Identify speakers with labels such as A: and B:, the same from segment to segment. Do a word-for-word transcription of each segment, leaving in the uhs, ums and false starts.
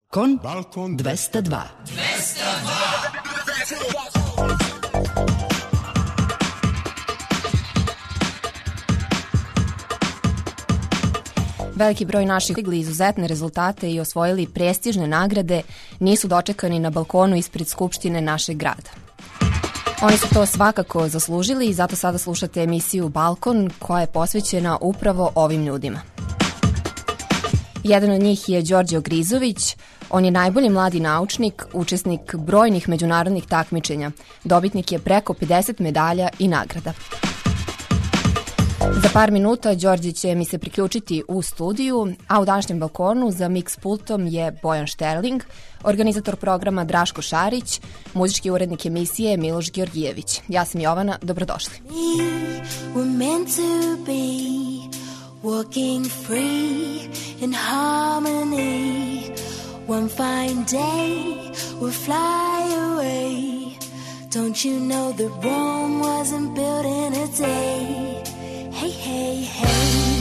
A: Balkon, Balkon dvesta dva.
B: dvesta dva.
C: Veliki broj naših stigli izuzetne rezultate i osvojili prestižne nagrade nisu dočekani na balkonu ispred Skupštine našeg grada. Oni su to svakako zaslužili i zato sada slušate emisiju Balkon koja je posvećena upravo ovim ljudima. Jedan od njih je Đorđe Grizović. On je najbolji mladi naučnik, učesnik brojnih međunarodnih takmičenja. Dobitnik je preko pedeset medalja i nagrada. Za par minuta Đorđe će mi se priključiti u studiju, a u današnjem balkonu za mix pultom je Bojan Šterling, organizator programa Draško Šarić, muzički urednik emisije Miloš Georgijević. Ja sam Jovana, dobrodošli.
D: Walking free in harmony, one fine day we'll fly away. Don't you know that Rome wasn't built in a day? Hey, hey, hey.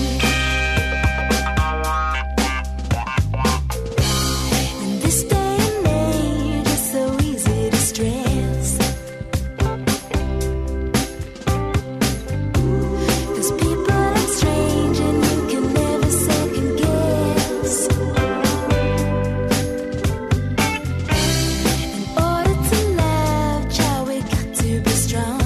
D: In this day and age, it's so easy to stress. 'Cause people act strange and you can never second guess. In order to love, child, we got to be strong.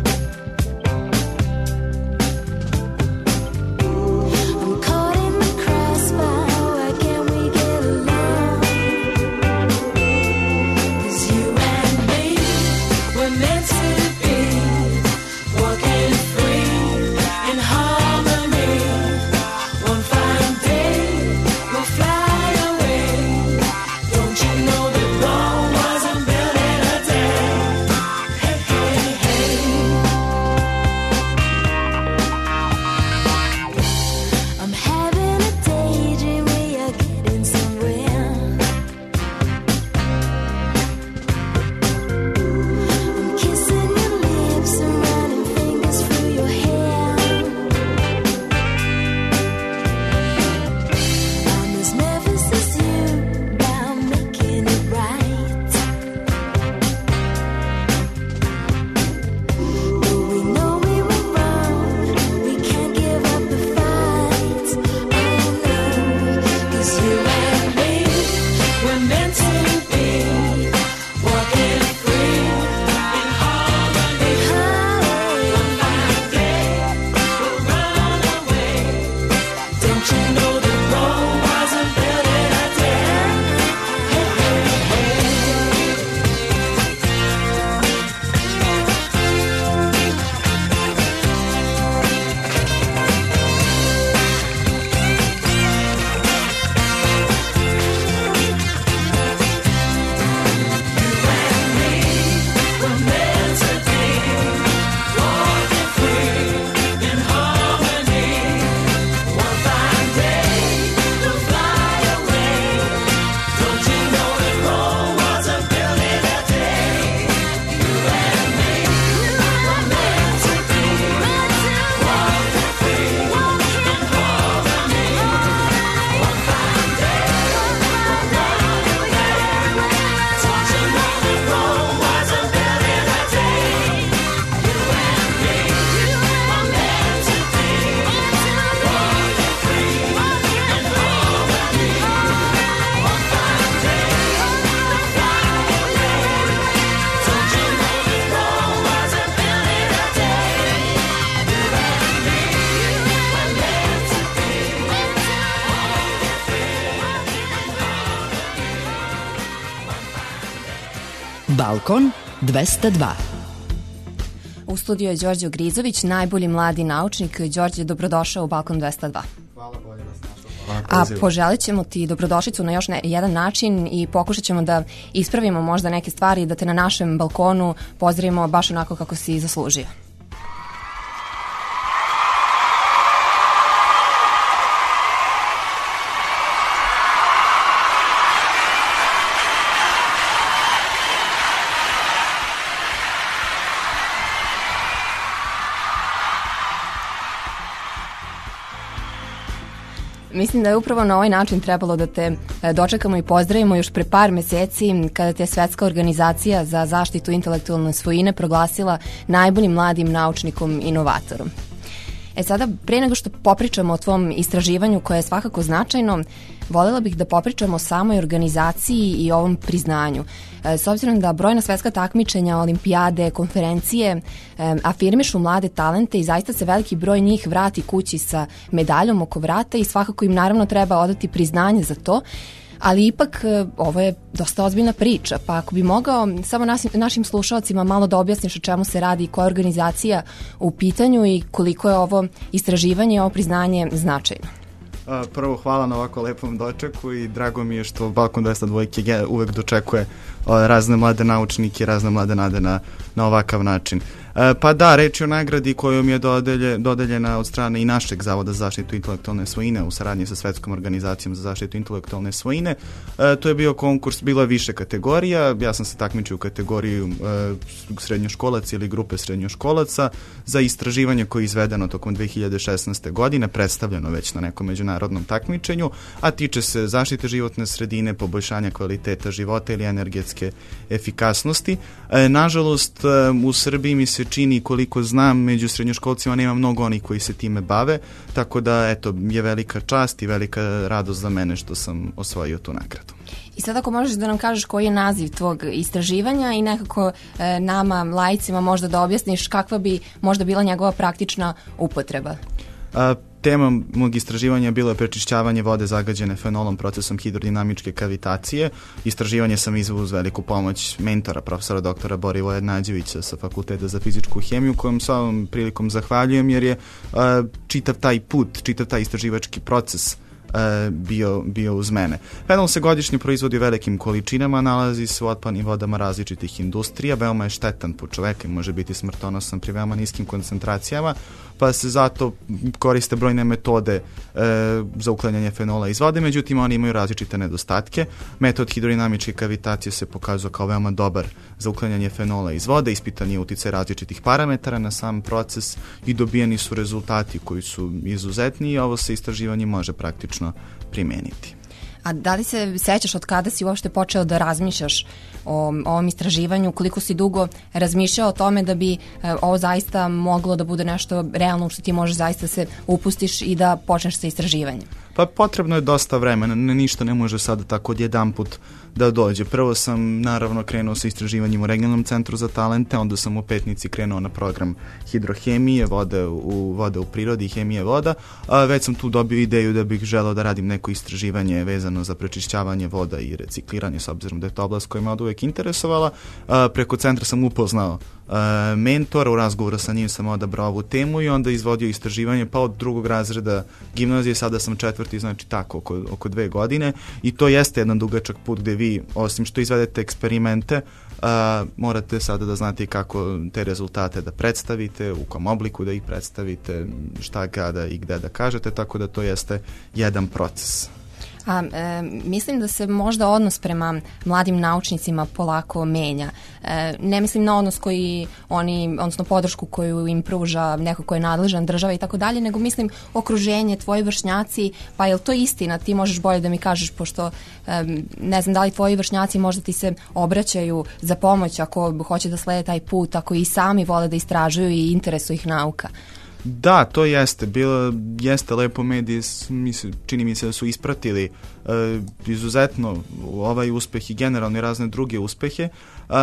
A: Balkon dvesta dva.
C: U studiju je Đorđe Grizović, najbolji mladi naučnik. Đorđe, dobrodošao u Balkon dvesta dva.
E: Hvala, bolje vas našao.
C: A poželit ćemo ti dobrodošlicu na još ne, jedan način i pokušat ćemo da ispravimo možda neke stvari, da te na našem balkonu pozdravimo baš onako kako si zaslužio. Mislim da je upravo na ovaj način trebalo da te dočekamo i pozdravimo još pre par meseci kada te Svetska organizacija za zaštitu intelektualne svojine proglasila najboljim mladim naučnikom inovatorom. E sada, pre nego što popričamo o tvom istraživanju koje je svakako značajno, voljela bih da popričamo o samoj organizaciji i ovom priznanju. E, s obzirom da brojna svetska takmičenja, olimpijade, konferencije e, afirmišu mlade talente i zaista se veliki broj njih vrati kući sa medaljom oko vrata i svakako im naravno treba odati priznanje za to, ali ipak ovo je dosta ozbiljna priča, pa ako bi mogao samo našim, našim slušalcima malo da objasniš o čemu se radi i koja je organizacija u pitanju i koliko je ovo istraživanje i ovo priznanje značajno.
E: Prvo, hvala na ovako lepom dočeku i drago mi je što Balkon dvesta dva uvek dočekuje razne mlade naučnike, razne mlade nade na, na ovakav način. Pa da, reč je o nagradi kojom je dodelje, dodeljena od strane i našeg Zavoda za zaštitu intelektualne svojine u saradnji sa Svetskom organizacijom za zaštitu intelektualne svojine. E, to je bio konkurs, bilo je više kategorija, ja sam se takmičio u kategoriju e, srednjoškolaca ili grupe srednjoškolaca za istraživanje koje je izvedeno tokom dve hiljade šesnaeste. godine, predstavljeno već na nekom međunarodnom takmičenju, a tiče se zaštite životne sredine, poboljšanja kvaliteta života ili energetske efikasnosti. E, nažalost, e, u Srbiji mi se čini, koliko znam, među srednjoškolcima nema mnogo onih koji se time bave, tako da eto, je velika čast i velika radost za mene što sam osvojio tu nagradu.
C: I sad ako možeš da nam kažeš koji je naziv tvog istraživanja i nekako e, nama, laicima, možda da objasniš kakva bi možda bila njegova praktična upotreba.
E: A, tema mog istraživanja bilo je prečišćavanje vode zagađene fenolom procesom hidrodinamičke kavitacije. Istraživanje sam izveo uz veliku pomoć mentora, profesora doktora Borivoja Nađevića sa Fakulteta za fizičku hemiju, kojom s ovom prilikom zahvaljujem jer je a, čitav taj put, čitav taj istraživački proces bio, bio uz mene. Fenol se godišnje proizvodi u velikim količinama, nalazi se u otpadnim vodama različitih industrija, veoma je štetan po čoveka i može biti smrtonosan pri veoma niskim koncentracijama, pa se zato koriste brojne metode e, za uklanjanje fenola iz vode, međutim oni imaju različite nedostatke. Metod hidrodinamičke kavitacije se pokazao kao veoma dobar za uklanjanje fenola iz vode, ispitan je uticaj različitih parametara na sam proces i dobijeni su rezultati koji su izuzetni i ovo se istraživanje može praktično primeniti.
C: A da li se sećaš od kada si uopšte počeo da razmišljaš o, o ovom istraživanju, koliko si dugo razmišljao o tome da bi e, ovo zaista moglo da bude nešto realno što ti možeš zaista se upustiš i da počneš sa istraživanjem?
E: Pa potrebno je dosta vremena, ništa ne može sada tako odjedan put da dođe. Prvo sam naravno krenuo sa istraživanjem u Regionalnom centru za talente, onda sam u Petnici krenuo na program hidrohemije, vode u, vode u prirodi i hemije voda, a već sam tu dobio ideju da bih želeo da radim neko istraživanje vezano za prečišćavanje voda i recikliranje, s obzirom da je to oblast koja me od uvek interesovala. A, preko centra sam upoznao a, mentora, u razgovoru sa njim sam odabrao ovu temu i onda izvodio istraživanje, pa od drugog razreda gimnazije, sada sam četvrti, znači tako oko, oko dve godine i to jeste jedan dugačak put gde vi, osim što izvedete eksperimente, a, morate sada da znate kako te rezultate da predstavite, u kom obliku da ih predstavite, šta, kada i gde da kažete, tako da to jeste jedan proces.
C: A, e, mislim da se možda odnos prema mladim naučnicima polako menja. E, ne mislim na odnos koji oni, odnosno podršku koju im pruža neko ko je nadležan, država i tako dalje, nego mislim okruženje, tvoji vršnjaci, pa je li to istina? Ti možeš bolje da mi kažeš, pošto e, ne znam da li tvoji vršnjaci možda ti se obraćaju za pomoć ako hoće da slede taj put, ako i sami vole da istražuju i interesuje ih nauka.
E: Da, to jeste. Bilo jeste lepo, mediji, misli, čini mi se da su ispratili uh, izuzetno ovaj uspeh i generalno i razne druge uspehe. Uh,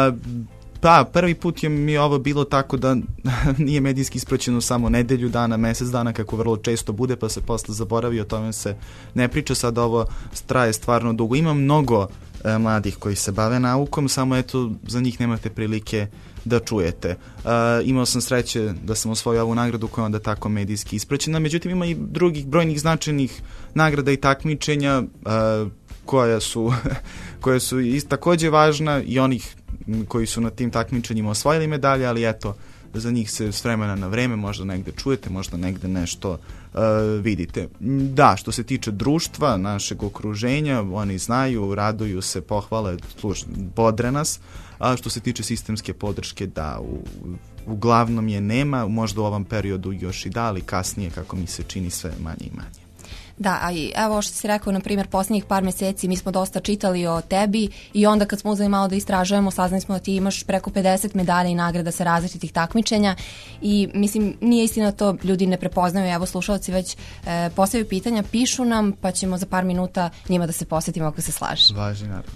E: pa, prvi put je mi ovo bilo tako da nije medijski ispraćeno samo nedelju dana, mesec dana, kako vrlo često bude, pa se posle zaboravi, o tome se ne priča, sad ovo traje stvarno dugo. Ima mnogo uh, mladih koji se bave naukom, samo eto, za njih nemate prilike da čujete. Uh, imao sam sreće da sam osvojio ovu nagradu koja je onda tako medijski ispraćena, međutim ima i drugih brojnih značajnih nagrada i takmičenja uh, koja su, koje su i takođe važna i onih koji su na tim takmičenjima osvojili medalje, ali eto, za njih se s vremena na vreme možda negde čujete, možda negde nešto uh, vidite. Da, što se tiče društva, našeg okruženja, oni znaju, raduju se, pohvale, služ, bodre nas, a što se tiče sistemske podrške, da, u, uglavnom je nema, možda u ovom periodu još i da, ali kasnije, kako mi se čini, sve manje i manje.
C: Da, a i evo što si rekao, na primjer, posljednjih par mjeseci mi smo dosta čitali o tebi i onda kad smo uzeli malo da istražujemo, saznali smo da ti imaš preko pedeset medalja i nagrada sa različitih takmičenja i mislim, nije istina to, ljudi ne prepoznaju, evo slušalci već e, postavljaju pitanja, pišu nam, pa ćemo za par minuta njima da se posjetimo ako se slaže.
E: Važi, naravno.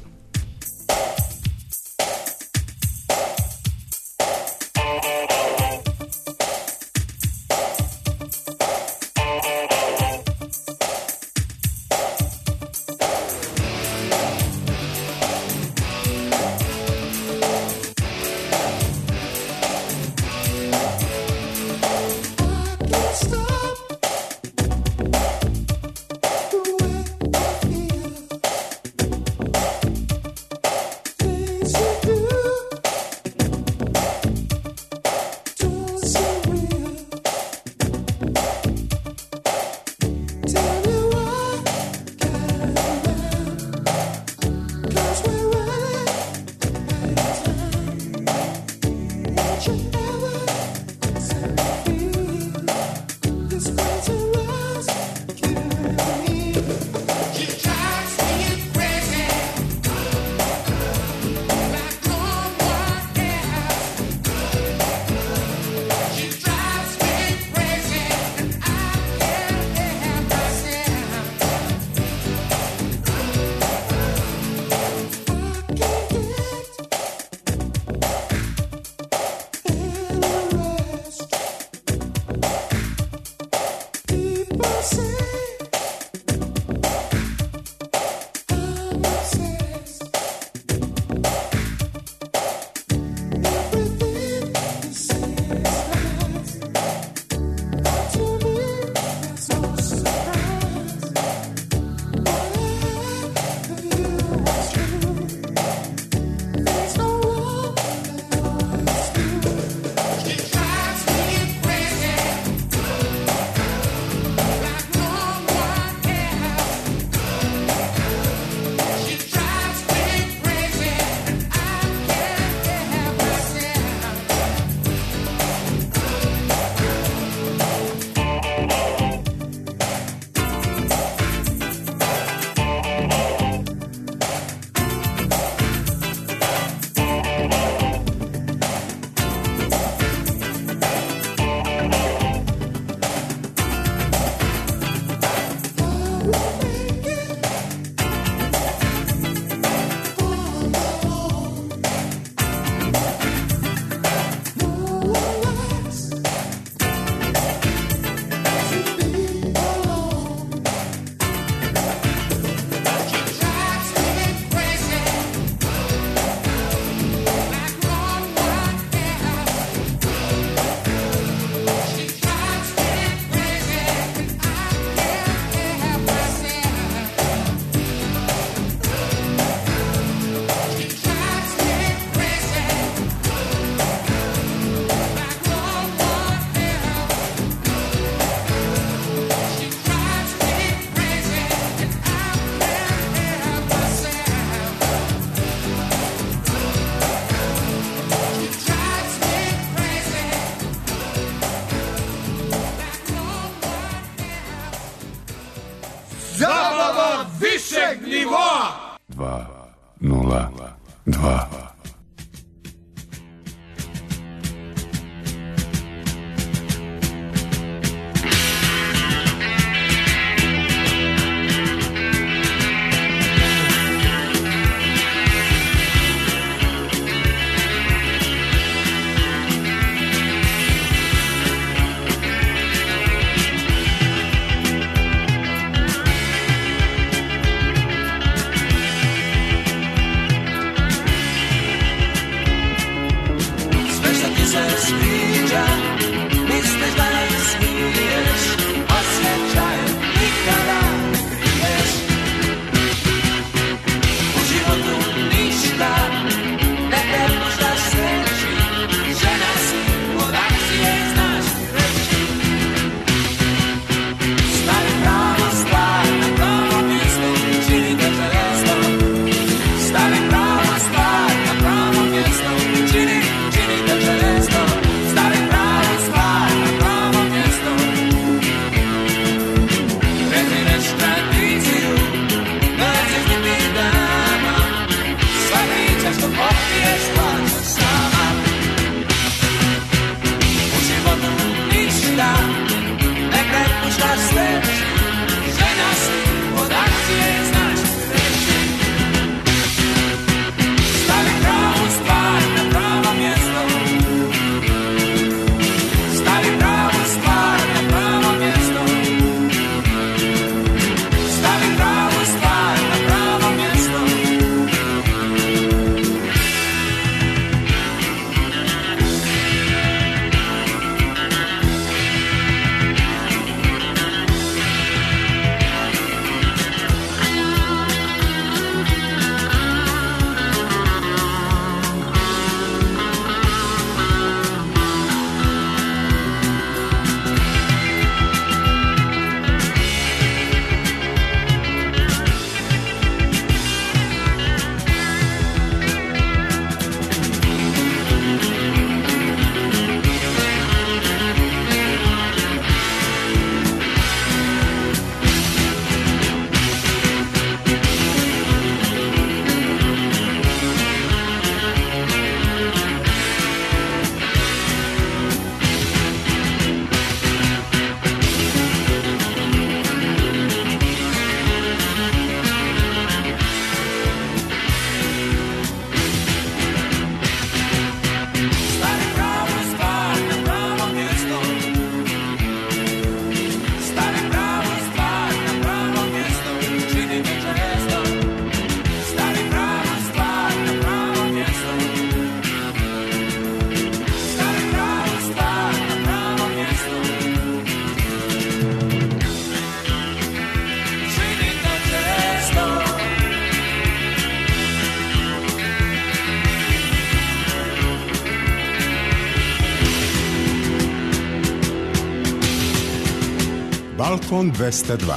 B: višeg nivoa.
F: dva nula dva.
B: Balkon dvesta dva.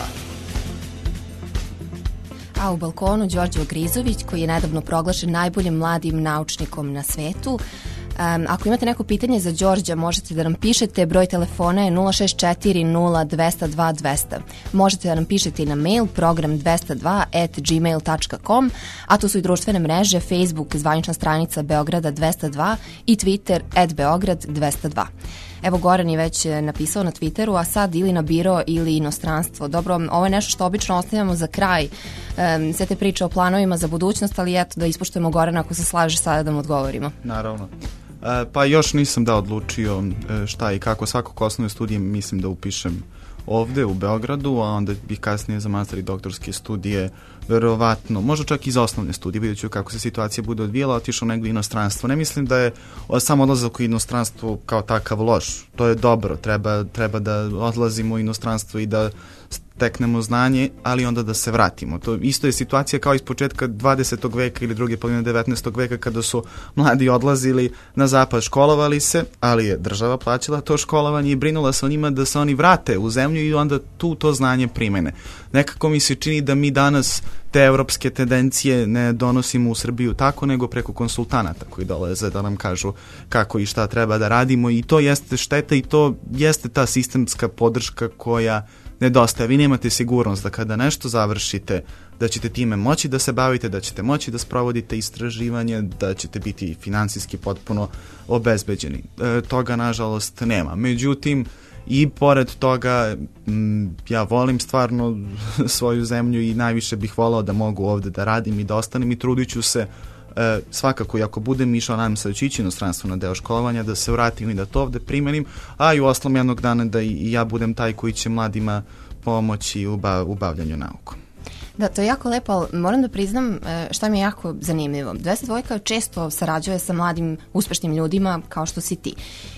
C: A u balkonu Đorđe Ogrizović, koji je nedavno proglašen najboljim mladim naučnikom na svetu. Um, ako imate neko pitanje za Đorđa, možete da nam pišete. Broj telefona je nula šest četiri nula dvesta dva dvesta. Možete da nam pišete i na mail program dvesta dva at gmail dot com, a tu su i društvene mreže Facebook, zvanična stranica Beograda dvesta dva i Twitter at Beograd dvesta dva. Evo, Goran je već napisao na Twitteru, a sad ili na biro ili inostranstvo. Dobro, ovo je nešto što obično ostavljamo za kraj, um, sve te priče o planovima za budućnost, ali eto da ispoštujemo Gorana ako se slaže sada da mu odgovorimo.
E: Naravno. E, pa još nisam da odlučio šta i kako. Svakog osnovne studije mislim da upišem ovde u Beogradu, a onda bih kasnije za master i doktorske studije verovatno, možda čak i za osnovne studije, vidjet ću kako se situacija bude odvijela, otišao negdje inostranstvo. Ne mislim da je samo odlazak u inostranstvo kao takav loš, to je dobro, treba, treba da odlazimo u inostranstvo i da steknemo znanje, ali onda da se vratimo. To isto je situacija kao iz početka dvadesetog veka ili druge polovine devetnaestog veka kada su mladi odlazili na zapad, školovali se, ali je država plaćala to školovanje i brinula se o njima da se oni vrate u zemlju i onda tu to znanje primene. Nekako mi se čini da mi danas te evropske tendencije ne donosimo u Srbiju tako, nego preko konsultanata koji dolaze da nam kažu kako i šta treba da radimo, i to jeste šteta i to jeste ta sistemska podrška koja nedostaje. Vi nemate sigurnost da kada nešto završite, da ćete time moći da se bavite, da ćete moći da sprovodite istraživanje, da ćete biti finansijski potpuno obezbeđeni. E, toga nažalost nema. Međutim, i pored toga m, ja volim stvarno svoju zemlju i najviše bih volao da mogu ovde da radim i da ostanem i trudit ću se e, svakako i ako budem išao, nadam se da ću ići inostranstvo na deo školovanja, da se vratim i da to ovde primenim, a i u ostalom jednog dana da i, i ja budem taj koji će mladima pomoći u, ba, u bavljanju naukom.
C: Da, to je jako lepo, ali moram da priznam šta mi je jako zanimljivo. dvesta dva često sarađuje sa mladim uspešnim ljudima kao što si ti.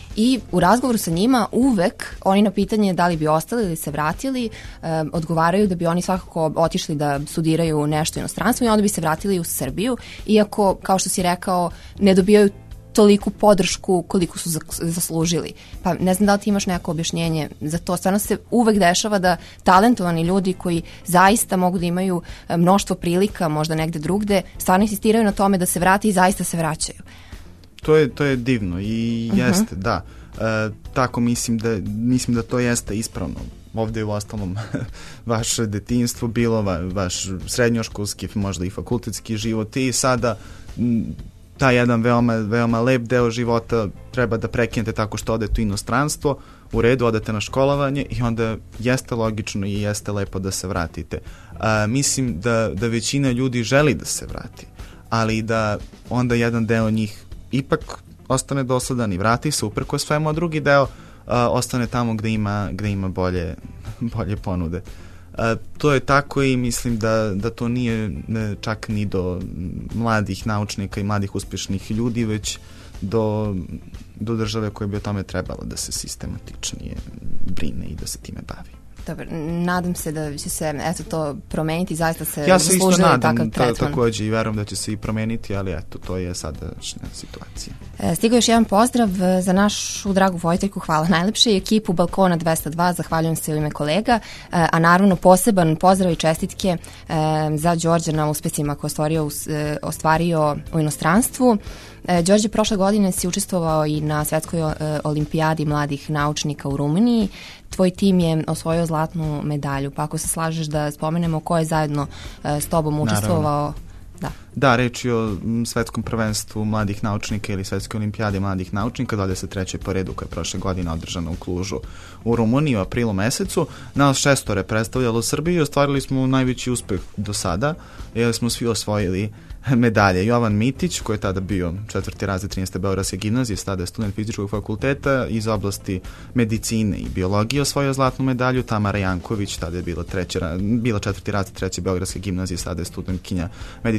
C: I u razgovoru sa njima uvek oni na pitanje da li bi ostali ili se vratili eh, odgovaraju da bi oni svakako otišli da studiraju nešto u inostranstvu i onda bi se vratili u Srbiju, iako, kao što si rekao, ne dobijaju toliku podršku koliko su zaslužili. Pa ne znam da li ti imaš neko objašnjenje za to. Stvarno se uvek dešava da talentovani ljudi koji zaista mogu da imaju mnoštvo prilika, možda negde drugde, stvarno insistiraju na tome da se vrate i zaista se vraćaju.
E: To je, to je divno i jeste, uh-huh. da. E, tako mislim da, mislim da to jeste ispravno. Ovde je u ostalom vaše detinjstvo bilo, va, vaš srednjoškolski, možda i fakultetski život i sada m, taj jedan veoma, veoma lep deo života treba da prekinete tako što odete u inostranstvo, u redu, odete na školovanje i onda jeste logično i jeste lepo da se vratite. A, mislim da, da većina ljudi želi da se vrati, ali da onda jedan deo njih ipak ostane dosadan i vrati se uprkos svemu, a drugi deo a, ostane tamo gde ima, gde ima bolje, bolje ponude. A, to je tako i mislim da, da to nije ne, čak ni do mladih naučnika i mladih uspješnih ljudi, već do, do države koja bi o tome trebala da se sistematičnije brine i da se time bavi.
C: Dobro, nadam se da će se eto to promeniti, zaista se
E: ja se isto nadam
C: takav tretman.
E: Ta, takođe i verujem da će se i promeniti, ali eto, to je sadašnja situacija.
C: E, stigao još jedan pozdrav za našu dragu Vojteljku, hvala najlepše, i ekipu Balkona dvesta dva, zahvaljujem se u ime kolega, e, a naravno poseban pozdrav i čestitke e, za Đorđa na uspesima koje ostvario, e, ostvario u inostranstvu. E, Đorđe, prošle godine si učestvovao i na Svetskoj e, olimpijadi mladih naučnika u Rumuniji. Tvoj tim je osvojio zlatnu medalju, pa ako se slažeš da spomenemo ko je zajedno e, s tobom učestvovao. Da.
E: Da, reč je o svetskom prvenstvu mladih naučnika ili svetskoj olimpijadi mladih naučnika, dvadeset treće po redu, koja je prošle godine održana u Klužu u Rumuniji u aprilu mesecu. Nas šestore predstavljalo Srbiju i ostvarili smo najveći uspeh do sada, jer smo svi osvojili medalje. Jovan Mitić, koji je tada bio četvrti razred trinaeste Beogradske gimnazije, tada je student fizičkog fakulteta iz oblasti medicine i biologije, osvojio zlatnu medalju. Tamara Janković, tada je bila, treći, bila četvrti razred treće Beogradske gimnazije, sada je studentkinja medicinskog fakulteta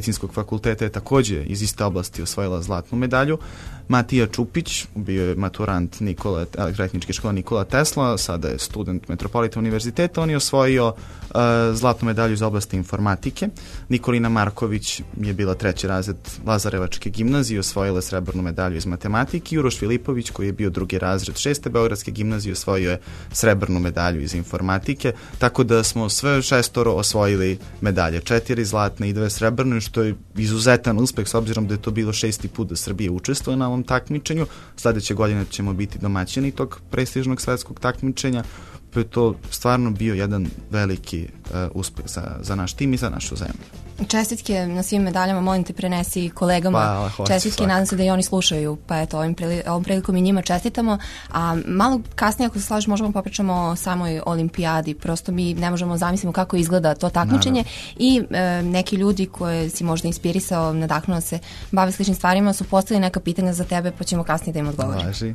E: fakulteta je takođe iz iste oblasti osvojila zlatnu medalju. Matija Čupić, bio je maturant Nikola, elektrotehničke škole Nikola Tesla, sada je student Metropolitan univerziteta, on je osvojio uh, zlatnu medalju iz oblasti informatike. Nikolina Marković je bila treći razred Lazarevačke gimnazije, osvojila srebrnu medalju iz matematike. Uroš Filipović, koji je bio drugi razred šeste Beogradske gimnazije, osvojio je srebrnu medalju iz informatike, tako da smo sve šestoro osvojili medalje, četiri zlatne i dve srebrne, što je izuzetan uspeh s obzirom da je to bilo šesti put da Srbija učestvuje na ovom takmičenju. Sledeće godine ćemo biti domaćini tog prestižnog svetskog takmičenja, pa je to stvarno bio jedan veliki uh, uspeh za, za naš tim i za našu zemlju.
C: Čestitke na svim medaljama, molim te prenesi kolegama. Pa, čestitke, nadam se da i oni slušaju, pa eto, ovim prili, ovom prilikom i njima čestitamo. A malo kasnije, ako se slažeš, možemo popričamo o samoj olimpijadi. Prosto mi ne možemo zamisliti kako izgleda to takmičenje. Naravno. I e, neki ljudi koje si možda inspirisao, nadahnuo se, bave sličnim stvarima, su postavili neka pitanja za tebe, pa ćemo kasnije da im odgovorimo.
E: Važi.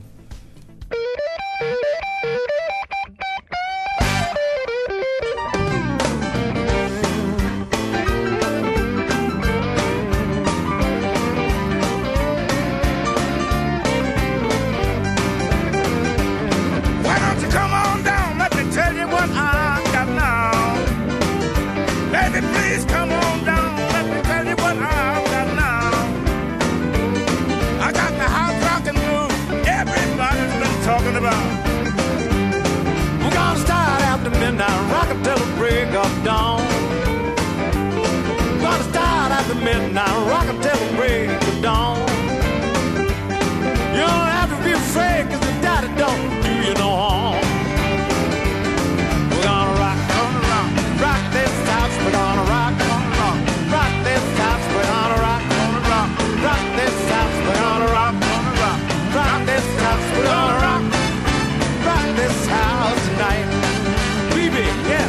B: Midnight rock until the break of dawn. You don't have to be afraid, cause the daddy don't do you no harm. We're gonna rock, gonna rock, rock this house, we're gonna rock, gonna rock, rock this house, we're gonna rock, gonna rock, rock this house, we're gonna rock, gonna rock, rock this house, we're gonna rock, rock this house tonight. Baby, yeah.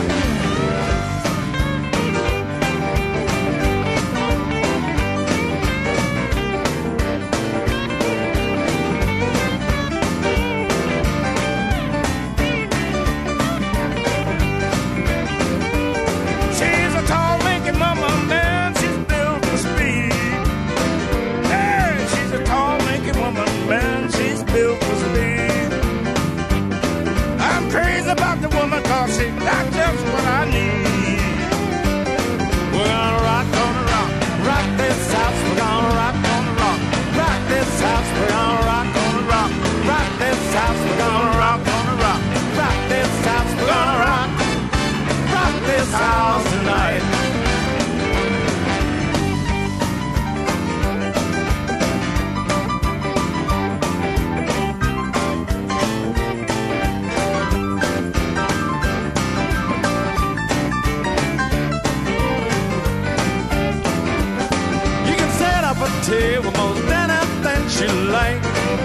B: That's just what I need. We're gonna rock, gonna rock, rock this house. We're gonna rock, gonna rock, rock this house. We're gonna rock, gonna rock, rock this house. We're gonna rock, gonna rock, rock this house. We're gonna rock, rock this house tonight. Table most anything she like.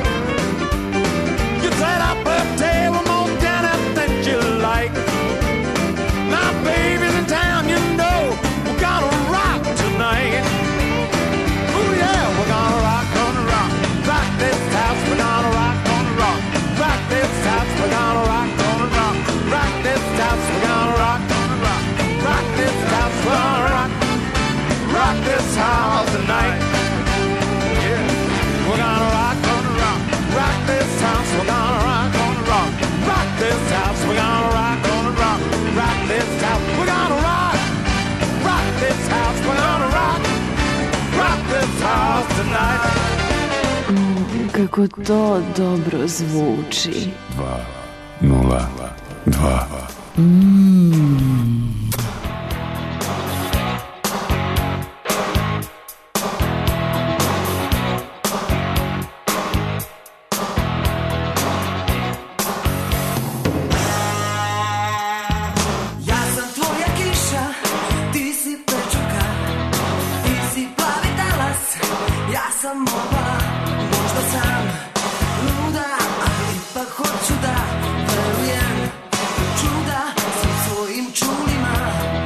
B: You set up a table most anything she like. Now baby's in town, you know we're gonna rock tonight. Oh yeah, we're gonna rock, gonna rock, rock this house. We're gonna rock, gonna rock, rock this house. We're gonna rock, gonna rock, rock this house. We're gonna rock, gonna rock, rock this house. We're gonna rock, rock this house tonight. We're gonna rock, gonna rock, rock this house. We're gonna rock, gonna rock, rock this house. We're gonna rock, gonna rock, rock this house. We're gonna rock, rock this house. We're gonna rock, rock this house tonight.
G: Mm, kako to dobro zvuči.
F: Dva, nula, dva.
G: Mmm.
D: Hoću da verujem, čuda svim svojim čulima.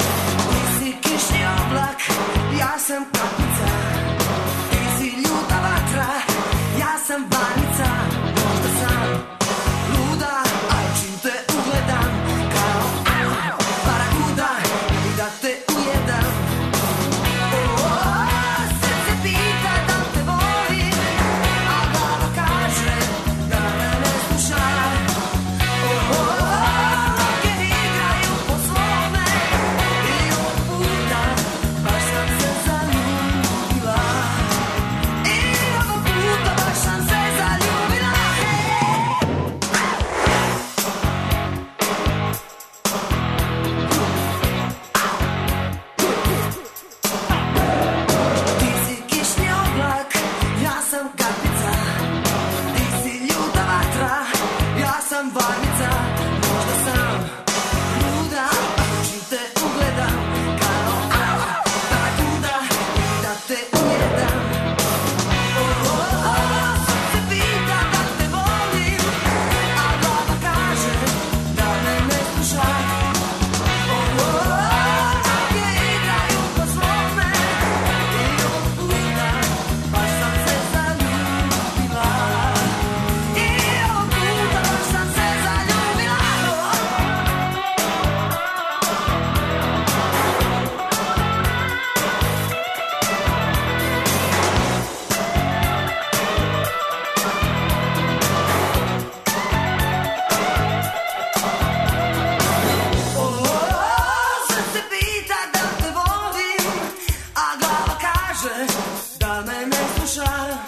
H: da me ne sluša.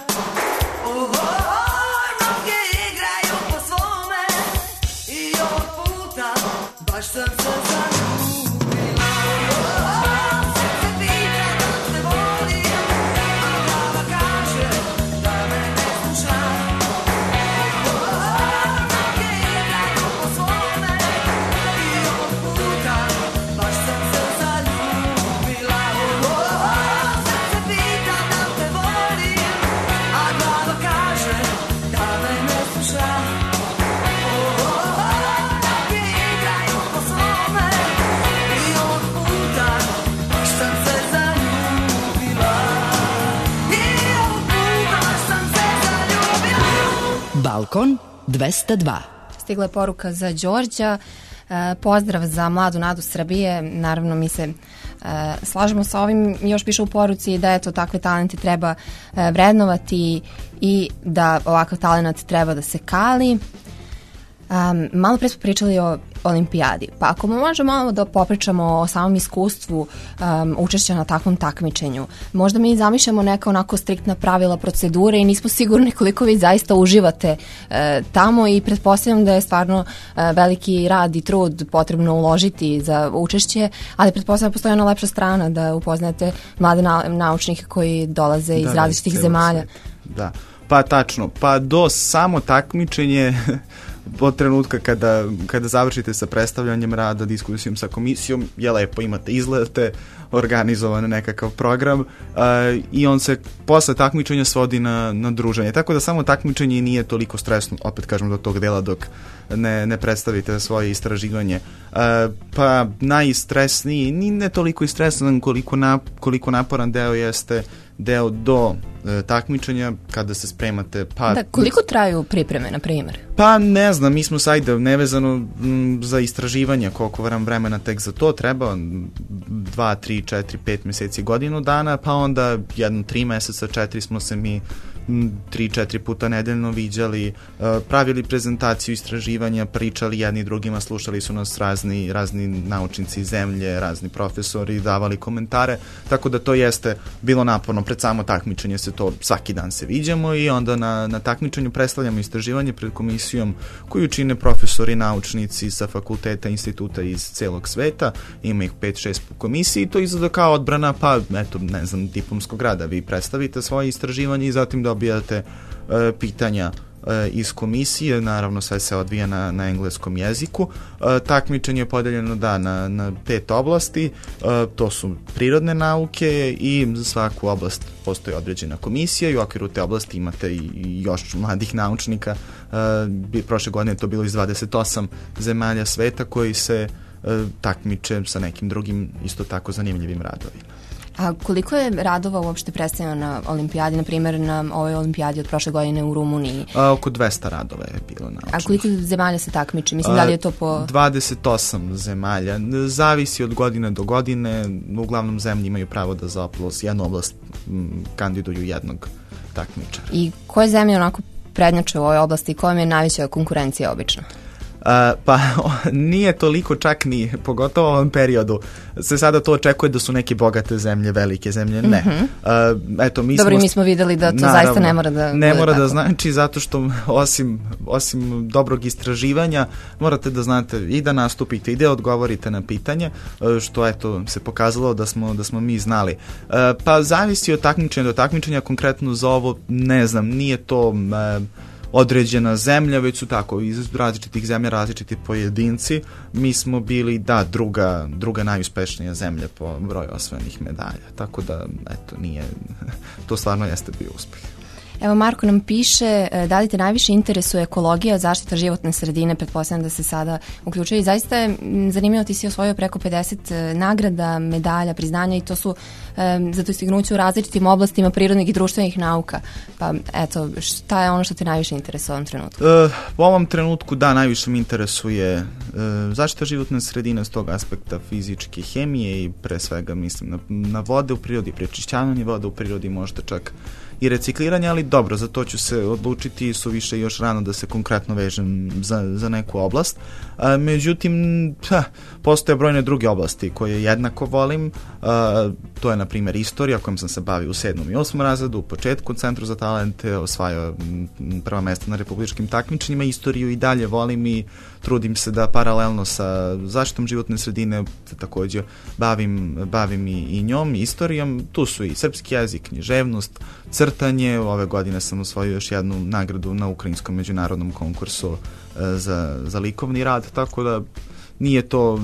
H: Oh, oh, oh, noge igraju po svome i ovog puta baš sam se zaljubila. Oh, oh, oh, srce pita da te volim, a glava kaže da me ne sluša. Oh, oh, oh, noge igraju po svome i ovog puta baš sam se zaljubila. Oh, oh, oh, srce pita da te volim, a glava kaže da me ne sluša. Oh, oh, oh, noge igraju po svome i ovog puta baš sam se zaljubila. I ovog puta baš sam se zaljubila.
A: Balkon dvesta dva.
C: Stigla je poruka za Đorđa. E, pozdrav za mladu nadu Srbije. Naravno, mi se e, slažemo sa ovim. Još piše u poruci da eto, takve talente treba e, vrednovati i da ovakav talent treba da se kali. Um, malo pre smo pričali o olimpijadi, pa ako možemo malo da popričamo o samom iskustvu um, učešća na takvom takmičenju, možda mi zamišljamo neka onako striktna pravila, procedure i nismo sigurni koliko vi zaista uživate uh, tamo i pretpostavljam da je stvarno uh, veliki rad i trud potrebno uložiti za učešće, ali pretpostavljam da postoji ona lepša strana da upoznate mlade na, naučnike koji dolaze da, iz različitih iz zemalja.
E: Svijet. Da, pa tačno, pa do samo takmičenje od trenutka kada, kada završite sa predstavljanjem rada, diskusijom sa komisijom, je lepo, imate izlete, organizovan nekakav program uh, i on se posle takmičenja svodi na, na druženje. Tako da samo takmičenje nije toliko stresno, opet kažem, do tog dela dok ne, ne predstavite svoje istraživanje. Uh, pa najstresniji, ni ne toliko i stresan koliko, na, koliko naporan deo jeste deo do e, takmičenja kada se spremate. Pa,
C: da, koliko traju pripreme, na primjer?
E: Pa ne znam, mi smo sajde nevezano m, za istraživanje, koliko varam vremena tek za to treba, dva, tri, četiri, pet meseci, godinu dana, pa onda jedno, tri meseca, četiri smo se mi tri, četiri puta nedeljno viđali, pravili prezentaciju istraživanja, pričali jedni drugima, slušali su nas razni, razni naučnici iz zemlje, razni profesori, davali komentare, tako da to jeste bilo naporno. Pred samo takmičenje se to, svaki dan se viđamo i onda na, na takmičenju predstavljamo istraživanje pred komisijom koju čine profesori, naučnici sa fakulteta, instituta iz celog sveta, ima ih pet šest po komisiji i to izgleda kao odbrana, pa eto, ne znam, diplomskog rada. Vi predstavite svoje istraživanje i zatim dobijate e, pitanja e, iz komisije, naravno sve se odvija na, na engleskom jeziku. E, takmičenje je podeljeno da na, na pet oblasti, e, to su prirodne nauke i za svaku oblast postoji određena komisija i u okviru te oblasti imate i, i još mladih naučnika. E, prošle godine je to bilo iz dvadeset osam zemalja sveta koji se e, takmiče sa nekim drugim isto tako zanimljivim radovima.
C: A koliko je radova uopšte predstavljeno na olimpijadi, na primjer na ovoj olimpijadi od prošle godine u Rumuniji? A,
E: oko dvesta radova je bilo naučnih.
C: A koliko zemalja se takmiči? Mislim, A, da li je to po...
E: dvadeset osam zemalja. Zavisi od godine do godine. Uglavnom zemlje imaju pravo da za oblast, jednu oblast m, kandiduju jednog takmičara.
C: I koje zemlje onako prednjače u ovoj oblasti i kojom je najveća konkurencija obično?
E: Uh, pa nije toliko čak ni, pogotovo u ovom periodu se sada to očekuje da su neke bogate zemlje, velike zemlje, ne. Mm-hmm. Uh, eto, mi
C: Dobro,
E: smo,
C: mi smo videli da to naravno, zaista ne mora da
E: ne mora
C: tako.
E: da znači, zato što osim, osim dobrog istraživanja morate da znate i da nastupite i da odgovorite na pitanje, što eto se pokazalo da smo, da smo mi znali. Uh, pa zavisi od takmičenja do takmičenja, konkretno za ovo ne znam, nije to... Uh, određena zemlja, već su tako iz različitih zemlja različiti pojedinci. Mi smo bili, da, druga, druga najuspešnija zemlja po broju osvojenih medalja. Tako da, eto, nije, to stvarno jeste bio uspeh.
C: Evo, Marko nam piše, da li te najviše interesuje ekologija, zaštita životne sredine, pretpostavljam da se sada uključuje i zaista je zanimljivo, ti si osvojio preko pedeset nagrada, medalja, priznanja i to su um, za dostignuće u različitim oblastima prirodnih i društvenih nauka. Pa eto, šta je ono što te najviše interesuje u ovom trenutku?
E: Uh, u ovom trenutku, da, najviše mi interesuje uh, zaštita životne sredine s tog aspekta fizičke hemije i pre svega mislim na, na vode u prirodi, prečišćavanje vode u prirodi, možda čak i recikliranja, ali dobro, za to ću se odlučiti, su više još rano da se konkretno vežem za, za neku oblast. A, međutim, ha, postoje brojne druge oblasti koje jednako volim. A, to je, na primjer, istorija kojom sam se bavio u sedmom i osmom razredu, u početku u Centru za talente, osvajao prva mesta na republičkim takmičenjima. Istoriju i dalje volim i trudim se da paralelno sa zaštitom životne sredine također bavim, bavim i, i njom, i istorijom. Tu su i srpski jezik, književnost, crtanje. Ove godine sam osvojio još jednu nagradu na ukrajinskom međunarodnom konkursu e, za, za likovni rad, tako da nije to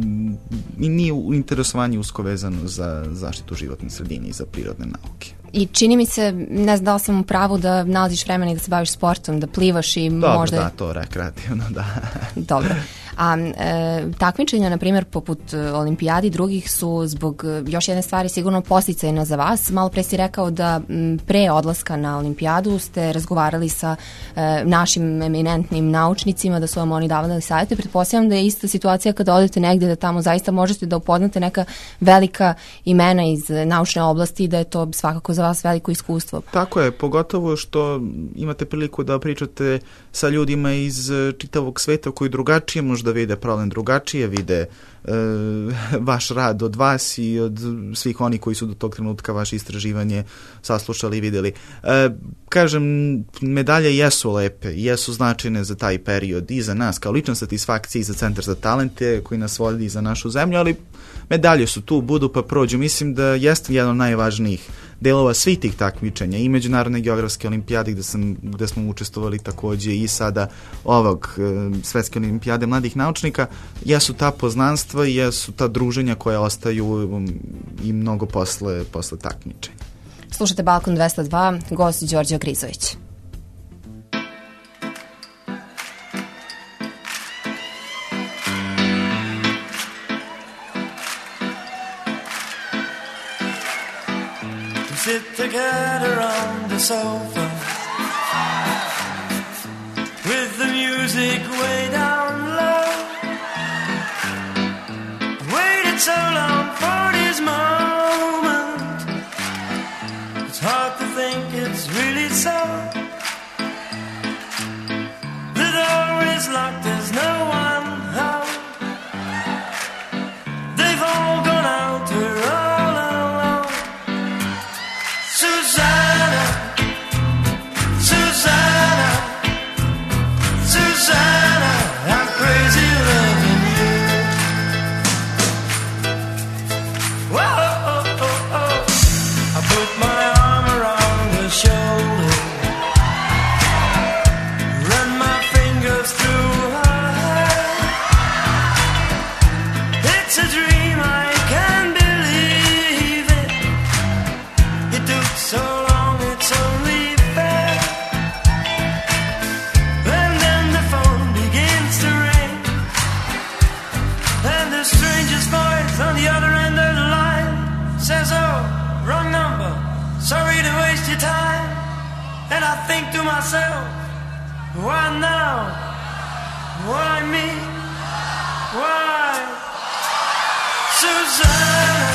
E: i nije u interesovanju usko vezano za zaštitu životne sredine i za prirodne nauke.
C: I čini mi se, ne znam da li sam u pravu da nalaziš vremena i da se baviš sportom, da plivaš i
E: Dobro,
C: možda...
E: da, to rekreativno, da.
C: Dobro. A e, takmičenja, na primjer, poput olimpijadi i drugih su zbog još jedne stvari sigurno posticajna za vas. Malo pre si rekao da m, pre odlaska na olimpijadu ste razgovarali sa e, našim eminentnim naučnicima, da su vam oni davali savjete. Pretpostavljam da je ista situacija kada odete negdje, da tamo zaista možete da upoznate neka velika imena iz naučne oblasti i da je to svakako za vas veliko iskustvo.
E: Tako je, pogotovo što imate priliku da pričate sa ljudima iz čitavog sveta koji drugačije možda vide problem, drugačije vide e, vaš rad od vas i od svih oni koji su do tog trenutka vaše istraživanje saslušali i vidjeli. E, kažem, medalje jesu lepe, jesu značajne za taj period i za nas kao lična satisfakcija i za Centar za talente koji nas vodi za našu zemlju, ali medalje su tu, budu pa prođu. Mislim da jeste jedan od najvažnijih delova svih tih takmičenja i Međunarodne geografske olimpijade gde, sam, gde smo učestvovali također i sada ovog e, Svetske olimpijade mladih naučnika, jesu ta poznanstva i jesu ta druženja koja ostaju um, i mnogo posle, posle takmičenja.
C: Slušate Balkon dvesta dva, gost Đorđe Grizović.
B: Sit together on the sofa with the music way down low. Waited so long for this moment. It's hard to think it's really so. The door is locked, there's no one home. They've all gone out, we're all alone. Susanna, Susanna, Susanna, I'm crazy loving you. Whoa, oh, oh, oh. I put my arm around her shoulder, run my fingers through her hair. It's a dream, I can't believe it. It took so long, it's only fair. And then the phone begins to ring, and the strangest voice on the other end of the line says, oh, wrong number, sorry to waste your time. And I think to myself, why now? Why me? Why? Susanna,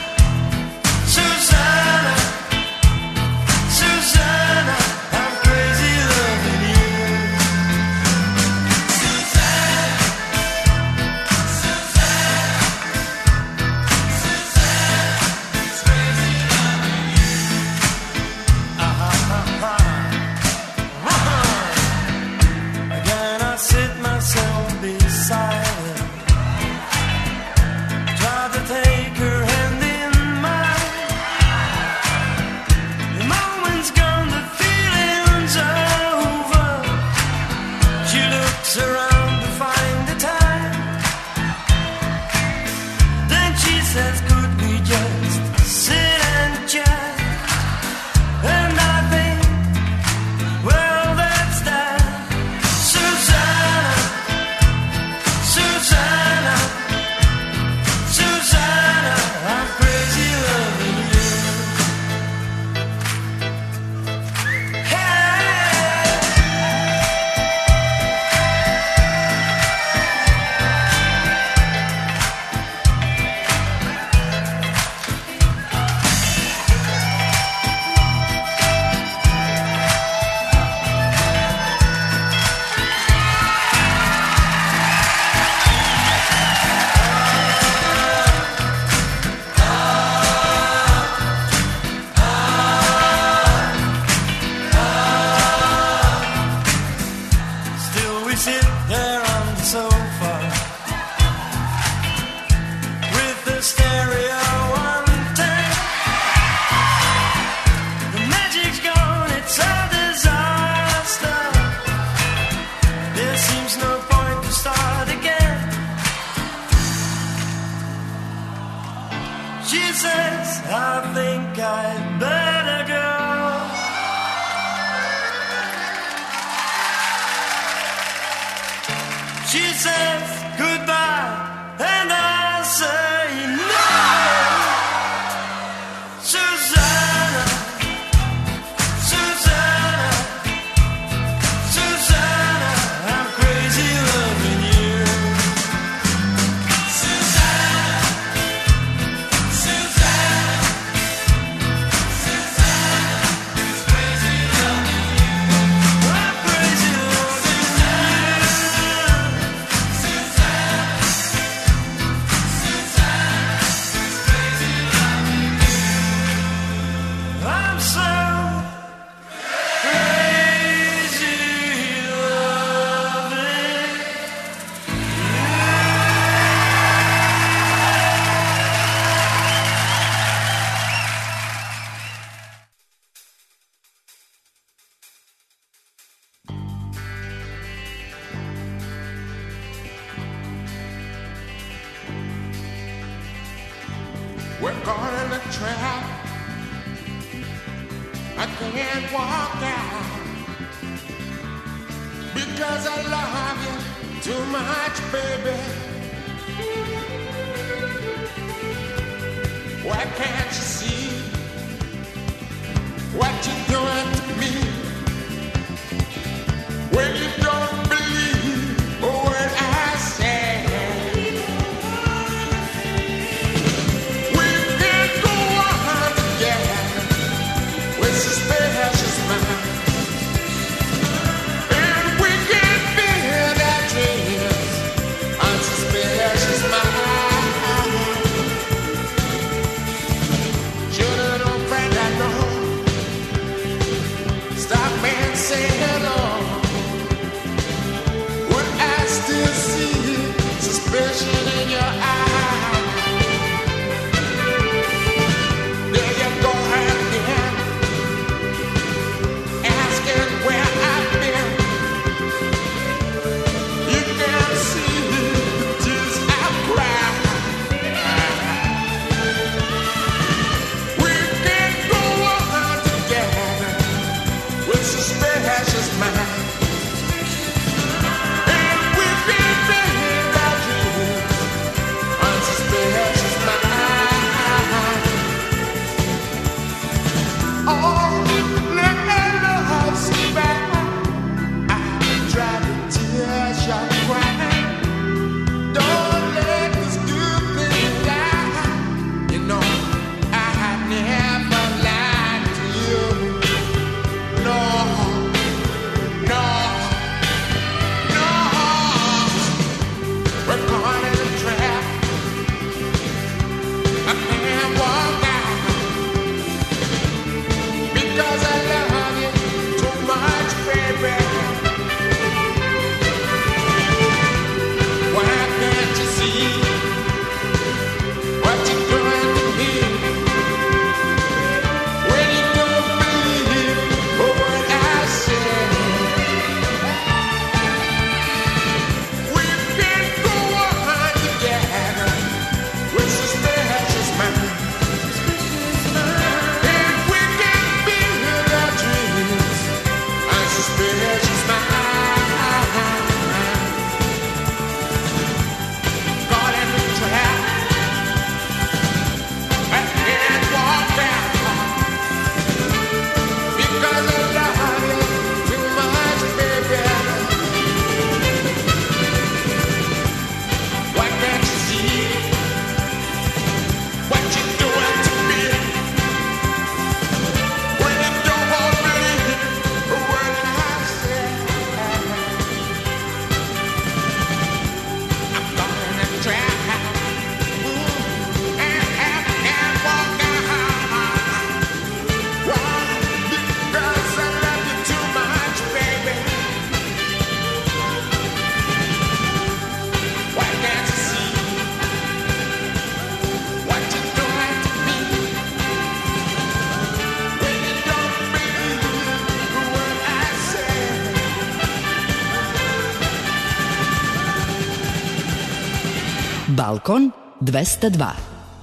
B: Susanna, Susanna, I'm crazy loving you. Susanna, Susanna, Susanna, it's crazy loving you. Uh-huh, uh-huh. Uh-huh. Again I sit myself beside her, try to take her hand. I think I'd better go. She says goodbye and I say no. Susanna, Susanna, Susanna, I'm crazy loving you. Susanna, Susanna, Susanna, I'm crazy loving you. I'm crazy loving you. Susanna, Susanna, crazy loving you. I'm so crazy loving
I: We're caught in a trap. I can't walk out because I love you too much, baby. Why can't you see what you're doing to me? When you don't believe a word I say. We can go on together with suspicious minds, and we can build our dreams on suspicious minds. Should have known, friend, I know. Stop me and say hello. Would I still see suspicion in your eyes? There you go again, asking where I've been. You can see the tears I've cried. We can go on together with suspicious minds, and we can build our dreams on suspicious minds. Oh, let love survive. I try to tears your crying. Don't let this good thing die. You know I never lied to you. No, no, no. We're caught in a trap. I can't walk out because I love you too much, baby. Why can't you see what you're doing to me? When you don't believe a word I say. We can go on together with suspicious minds, and we can build our dreams on suspicious minds. Caught in the trap, I can't walk out because I love you too much, baby. Why can't you see what you're doing to me? When you don't believe a word I say. I'm caught in a trap, and I can't walk out. Why? Because I love you too much, baby. Why can't you see what you're doing to me? When you don't believe a word I say.
A: Balkon dvesta dva.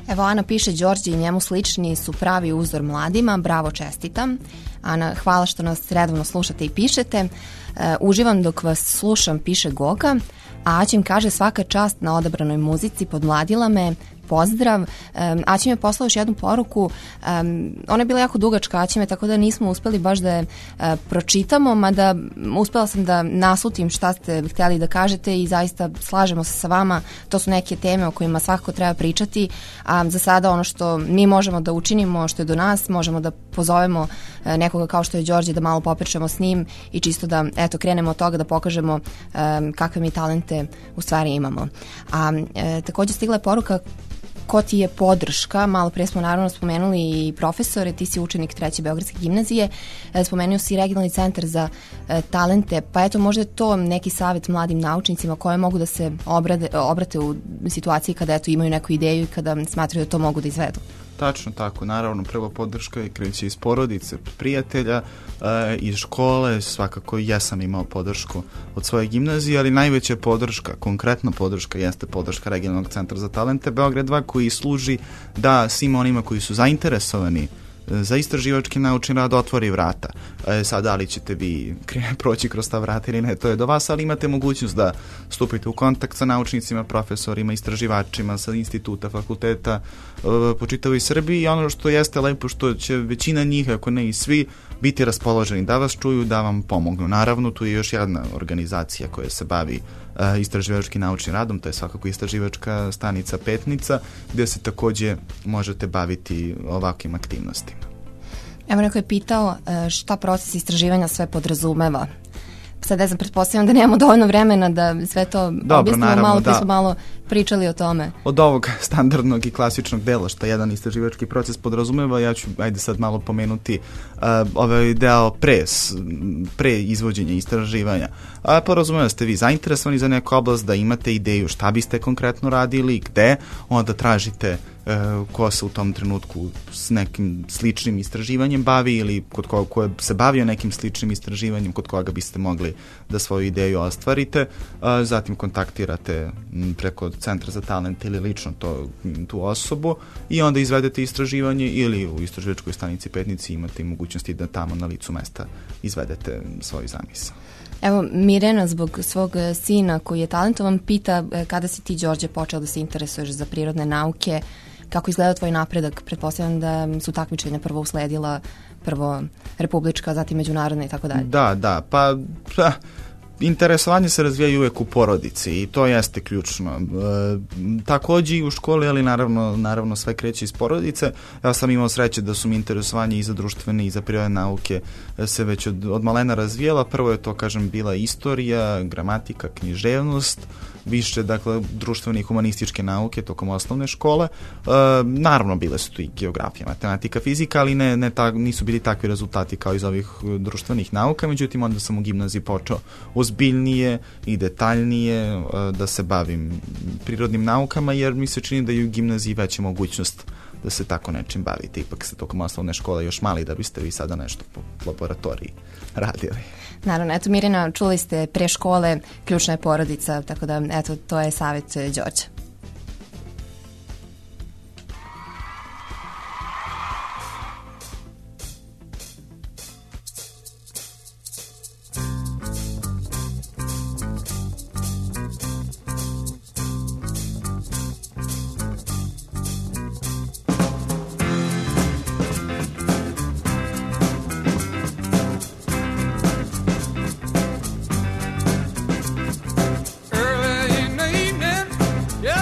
C: Evo, Ana piše, Đorđe i njemu slični su pravi uzor mladima, bravo, čestitam. Ana, hvala što nas redovno slušate i pišete. E, uživam dok vas slušam, piše Goga. A Aćim kaže, svaka čast na odabranoj muzici, podmladila me, pozdrav. Um, Aćim je poslao još jednu poruku, um, ona je bila jako dugačka, Aćime, tako da nismo uspeli baš da je uh, pročitamo, mada uspela sam da naslutim šta ste htjeli da kažete i zaista slažemo se sa vama, to su neke teme o kojima svakako treba pričati, a za sada ono što mi možemo da učinimo, što je do nas, možemo da pozovemo uh, nekoga kao što je Đorđe, da malo popričamo s njim i čisto da, eto, krenemo od toga da pokažemo um, kakve mi talente u stvari imamo. A e, također stigla je poruka, ko ti je podrška, malo prije smo naravno spomenuli i profesore, ti si učenik treće Beogradske gimnazije, spomenuo si regionalni centar za e, talente, pa eto možda je to neki savjet mladim naučnicima koje mogu da se obrade, obrate u situaciji kada eto imaju neku ideju i kada smatraju da to mogu da izvedu.
E: Tačno tako, naravno prva podrška kreće iz porodice, prijatelja, e, iz škole, svakako ja sam imao podršku od svoje gimnazije, ali najveća podrška, konkretna podrška jeste podrška regionalnog centra za talente Beograd dva, koji služi da svima onima koji su zainteresovani za istraživački naučni rad otvori vrata. E, sad, da li ćete vi proći kroz ta vrata ili ne, to je do vas, ali imate mogućnost da stupite u kontakt sa naučnicima, profesorima, istraživačima, sa instituta, fakulteta e, po čitavoj Srbiji i ono što jeste lepo, što će većina njih, ako ne i svi, biti raspoloženi da vas čuju, da vam pomognu. Naravno, tu je još jedna organizacija koja se bavi e, istraživačkim naučnim radom, to je svakako istraživačka stanica Petnica, gdje se također možete baviti ovakvim aktivnostima.
C: Evo, neko je pitao šta proces istraživanja sve podrazumeva. Sad ne znam, pretpostavljam da nemamo dovoljno vremena da sve to
E: Dobro,
C: objasnimo,
E: naravno,
C: malo prije
E: da.
C: smo malo pričali o tome.
E: Od ovog standardnog i klasičnog dela što jedan istraživački proces podrazumeva, ja ću ajde sad malo pomenuti uh, ovaj deo pre, pre izvođenja istraživanja. A podrazumeva da ste vi zainteresovani za neku oblast, da imate ideju šta biste konkretno radili, gde, onda tražite uh, ko se u tom trenutku s nekim sličnim istraživanjem bavi ili kod koga ko se bavio nekim sličnim istraživanjem, kod koga biste mogli da svoju ideju ostvarite, uh, zatim kontaktirate m, preko centra za talent ili lično to, tu osobu i onda izvedete istraživanje ili u istraživačkoj stanici Petnici imate mogućnosti da tamo na licu mesta izvedete svoj zamisao.
C: Evo, Mirena zbog svog sina koji je talentovan pita kada si ti, Đorđe, počeo da se interesuješ za prirodne nauke, kako izgleda tvoj napredak? Pretpostavljam da su takmičenja prvo usledila, prvo republička, zatim međunarodna i tako dalje.
E: Da, da, pa... pa interesovanje se razvija uvijek u porodici i to jeste ključno. E, također i u školi, ali naravno, naravno sve kreće iz porodice. Ja sam imao sreće da su mi interesovanje i za društvene i za prirodne nauke se već od, od malena razvijela. Prvo je to, kažem, bila istorija, gramatika, književnost, više, dakle, društvene i humanističke nauke tokom osnovne škole. E, naravno, bile su tu i geografija, matematika, fizika, ali ne, ne ta, nisu bili takvi rezultati kao iz ovih društvenih nauka. Međutim, onda sam u gimnaziji počeo ozbiljnije i detaljnije uh, da se bavim prirodnim naukama, jer mi se čini da je u gimnaziji veća mogućnost da se tako nečim bavite. Ipak ste tokom osnovne škole još mali da biste vi sada nešto po laboratoriji radili.
C: Naravno, eto Mirina, čuli ste pre škole, ključna je porodica, tako da eto, to je savjet Đorđe.
B: Yeah.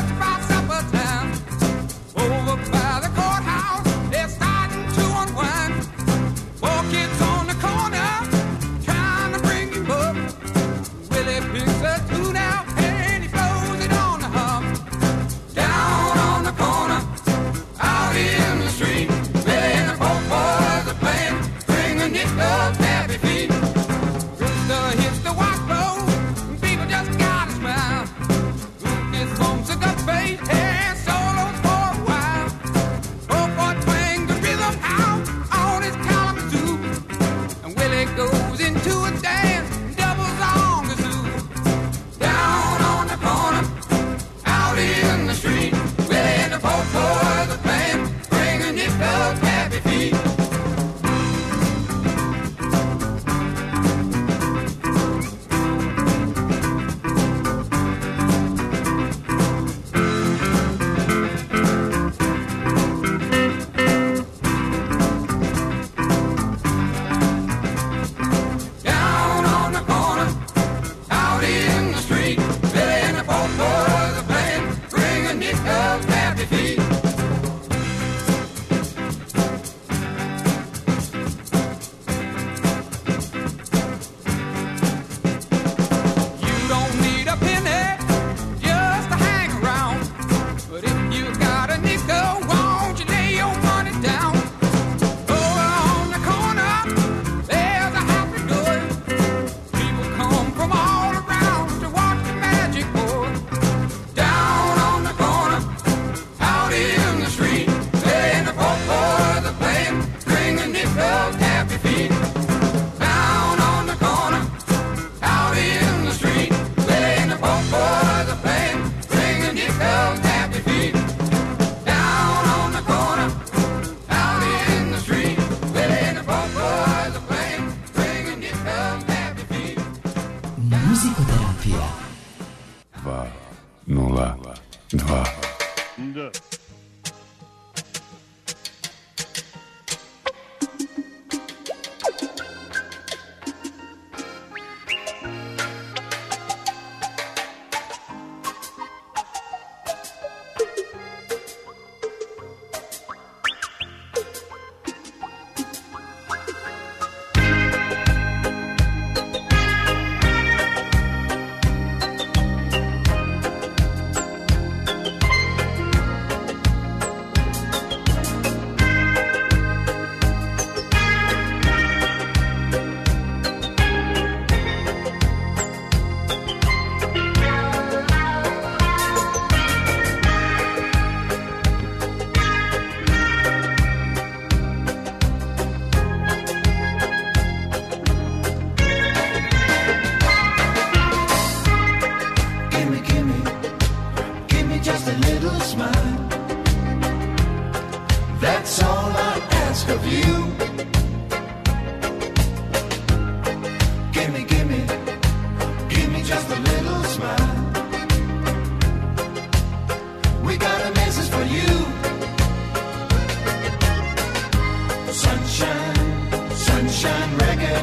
J: sunshine reggae.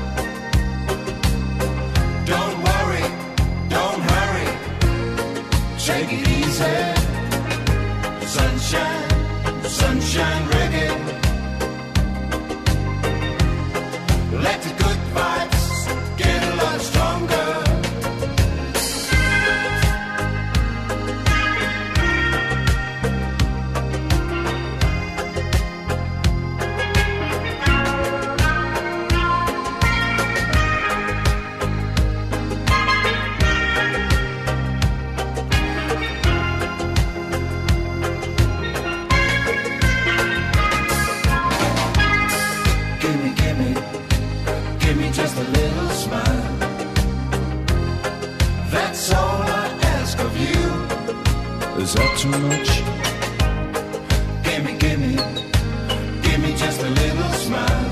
J: Don't worry, don't hurry, take it easy. Sunshine, sunshine reggae. Let the good vibes get a lot stronger. Just a little smile. That's all I ask of you. Is that too much? Gimme, gimme, gimme just a little smile.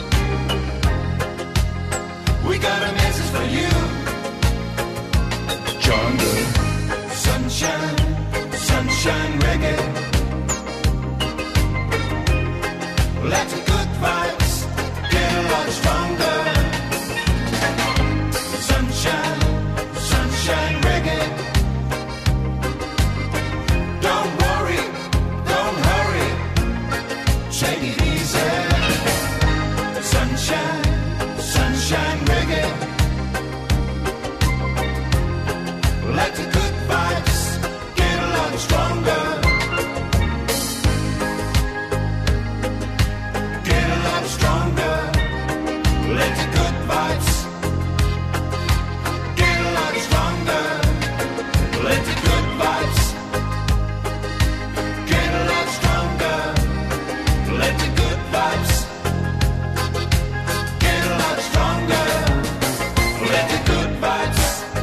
J: We got a message for you. Jungle. Sunshine, sunshine reggae. Let the good vibes get a lot stronger. Sunshine, sunshine reggae. Don't worry, don't hurry, take it easy. Sunshine, sunshine reggae. Let the good vibes get a lot stronger. Get a lot stronger. Let the good vibes let the good vibes get a lot stronger. Let the good vibes get a lot stronger. Let the good vibes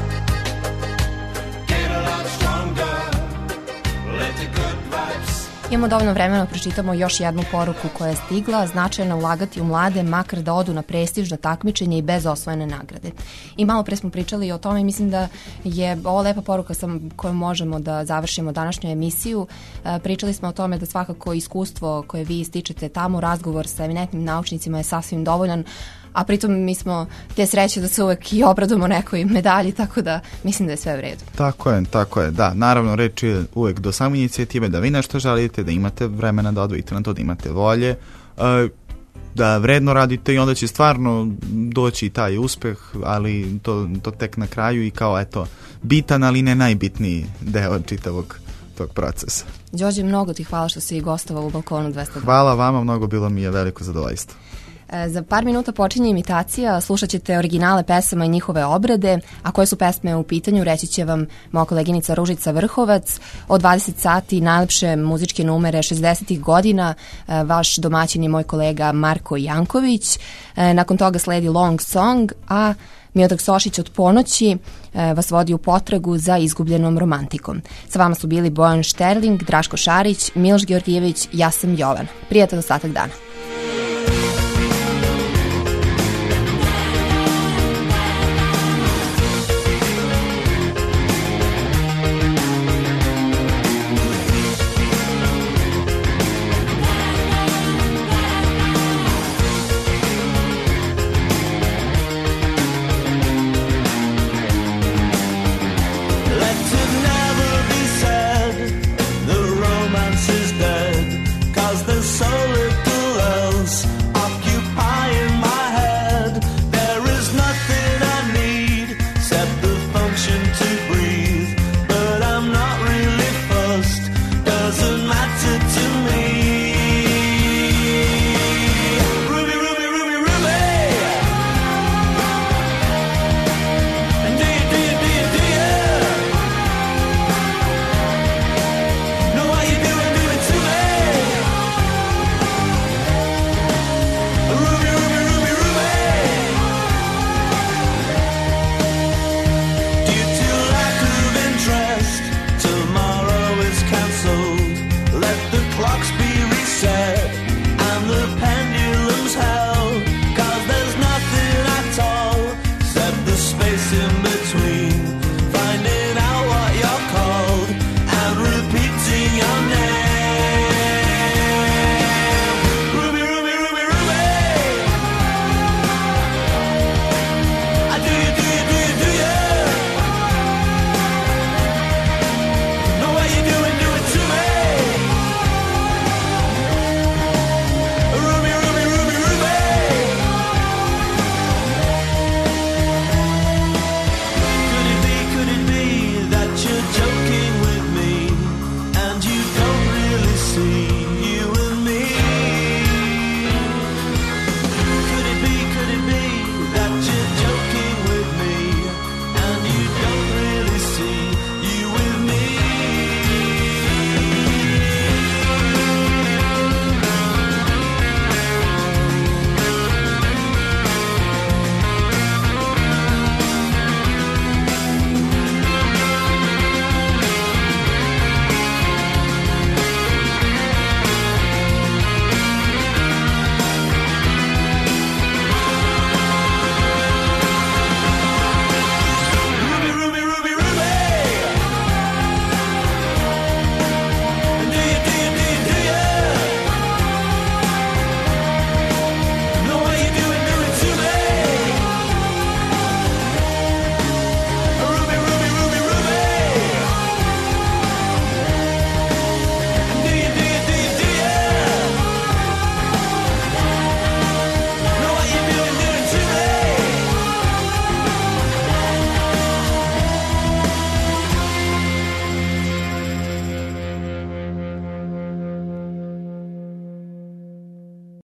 J: get a lot stronger. Let the good vibes.
C: Imamo dovoljno vremena, pročitamo još jednu poruku koja je stigla. Značajno ulagati u mlade, makar da odu na prestižno takmičenje i bez osvojene nagrade. I malo pre smo pričali o tome i mislim da je ovo lepa poruka sa kojom možemo da završimo današnju emisiju. E, pričali smo o tome da svakako iskustvo koje vi stičete tamo, razgovor sa eminentnim naučnicima je sasvim dovoljan, a pritom mi smo te sreće da se uvek i obradujemo nekoj medalji, tako da mislim da je sve u redu.
E: Tako je, tako je, da. Naravno, reč je uvek do same inicijative, da vi nešto želite, da imate vremena da odvojite na to, da imate volje, da vredno radite i onda će stvarno doći taj uspeh, ali to, to tek na kraju i kao, eto, bitan, ali ne najbitniji deo čitavog tog procesa.
C: Đorđe, mnogo ti hvala što si gostovao u Balkonu dvesta dva.
E: Hvala vama, mnogo, bilo mi je veliko zadovoljstvo.
C: Za par minuta počinje imitacija, slušat ćete originale pesama i njihove obrade, a koje su pesme u pitanju reći će vam moja koleginica Ružica Vrhovac. Od dvadeset sati najlepše muzičke numere šezdesetih godina, vaš domaćin je moj kolega Marko Janković. Nakon toga sledi Long Song, a Miodrag Sošić od ponoći vas vodi u potragu za izgubljenom romantikom. Sa vama su bili Bojan Šterling, Draško Šarić, Miloš Georgijević, ja sam Jovan. Prijatan ostatak dana.